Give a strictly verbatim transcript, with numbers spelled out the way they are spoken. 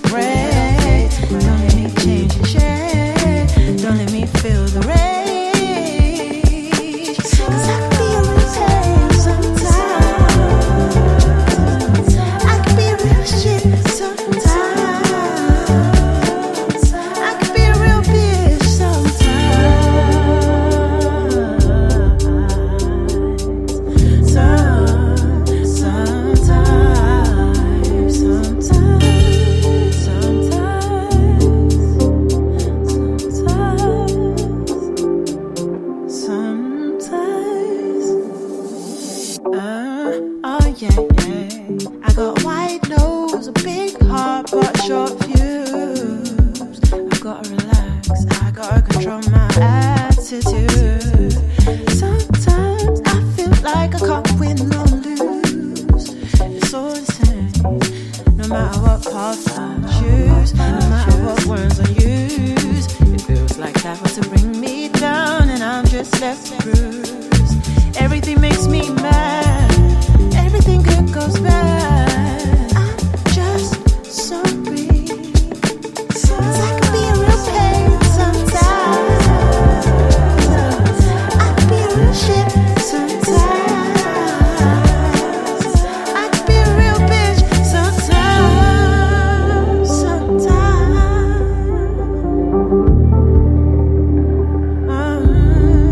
break. Don't let me change and shake. Don't let me feel the rage. Cause I can be a real pain sometimes. I can be a real shit sometimes. I can be a real bitch sometimes. Some, sometimes, sometimes, sometimes, sometimes. Uh, oh yeah, yeah. I got a white nose, a big heart, but short fuse. I gotta relax, I gotta control my attitude.